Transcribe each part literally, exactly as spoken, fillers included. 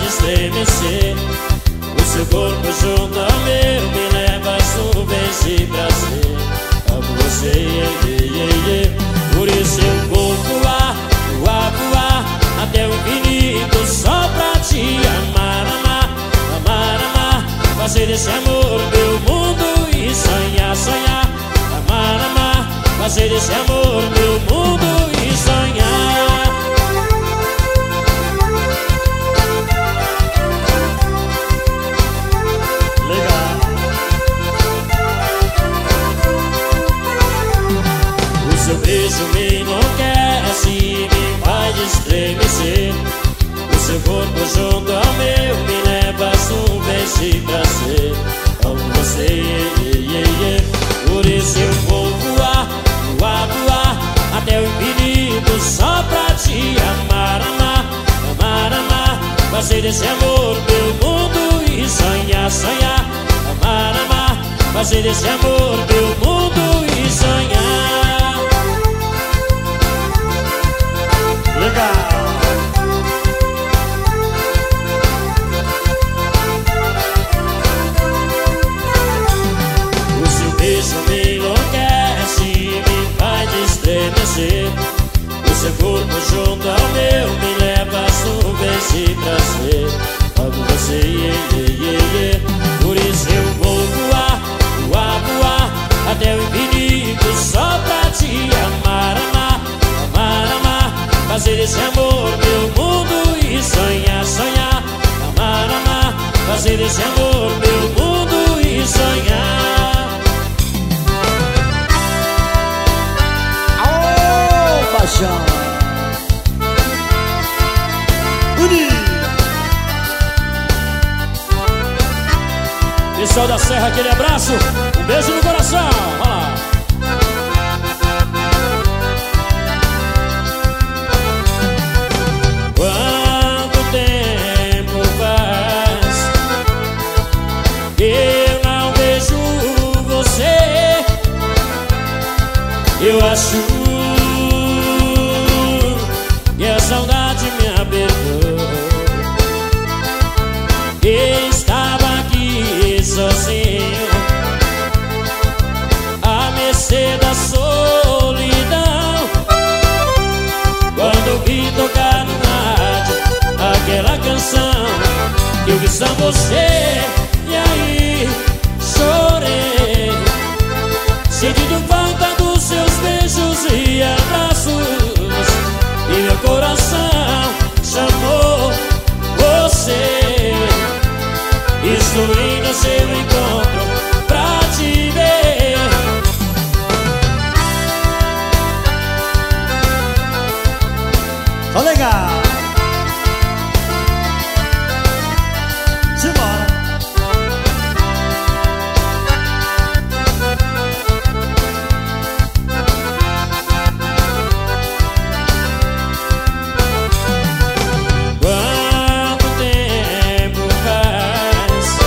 estremecer. O seu corpo junto ao meu me leva às nuvens de prazer. Amo você, yeah, yeah, yeah. Por isso eu vou voar, voar, voar até o infinito só pra te amar, amar, amar, amar. Fazer desse amor meu mundo e sonhar, sonhar. Amar, amar, fazer desse amor meu mundo e sonhar. Legal. O seu beijo me enlouquece e me faz estremecer. O seu corpo junto ao meu me leva às nuvens de prazer. Amo você, yeah, yeah, yeah. Por isso eu vou voar, voar, voar até o infinito só pra te amar, amar, amar, amar. Fazer desse amor meu mundo e sonhar, sonhar. Amar, amar, fazer desse amor meu mundo e sonhar. Legal. O seu beijo me enlouquece e me faz estremecer. O seu corpo junto ao meu me leva às nuvens de prazer. Amo você, yeah, yeah, yeah, yeah. Por isso eu vou voar, voar, voar até o infinito só pra te amar, amar, amar, amar. Fazer desse amor meu mundo e sonhar, sonhar. Amar, amar, fazer desse amor meu mundo e sonhar. Aô, paixão. Uni. Pessoal da Serra, aquele abraço, um beijo no coração. Olha lá. Quanto tempo faz eu não vejo você? Eu acho que a saudade me apertou. Estava aqui sozinho, à mercê da solidão. Quando vi tocar no rádio aquela canção, eu vi só você, e aí chorei, sentindo falta dos seus beijos e abraços. E meu coração chamou você. Estou indo ao seu encontro pra te ver. Tá legal. Simbora. Quanto tempo faz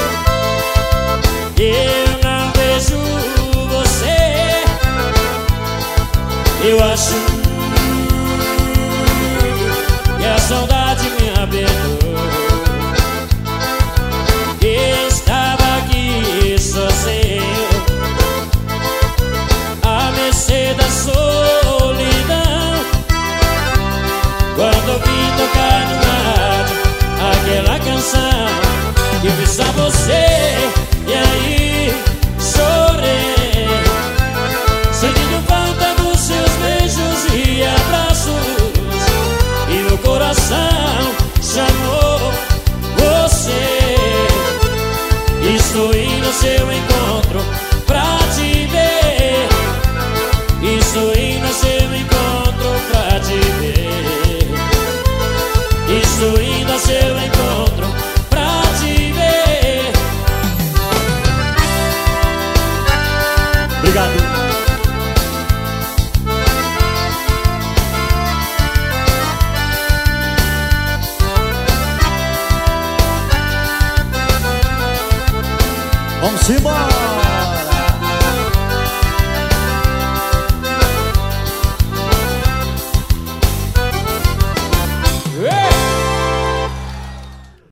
eu não vejo você? Eu acho que a saudade me apertou. Estava aqui sozinho, à mercê da solidão. Quando vi tocar no rádio aquela canção, eu vi só você, e aí chorei, sentindo falta dos seus beijos e abraços. E meu coração chamou você. Estou indo ao seu encontro pra te ver. Estou indo ao seu encontro pra te ver. Estou indo ao seu encontro pra te ver. Obrigado. Vamos embora.